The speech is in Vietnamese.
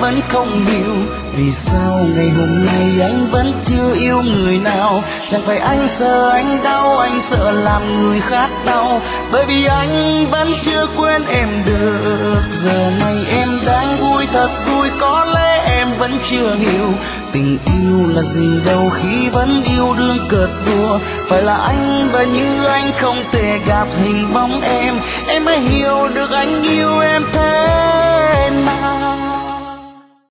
vẫn không hiểu vì sao ngày hôm nay anh vẫn chưa yêu người nào. Chẳng phải anh sợ anh đau, anh sợ làm người khác đau, bởi vì anh vẫn chưa quên em được. Giờ này em đang vui thật vui, có lẽ em vẫn chưa hiểu tình yêu là gì đâu khi vẫn yêu đương cợt đùa. Phải là anh và như anh không thể gặp hình bóng em mới hiểu được anh yêu em thế nào.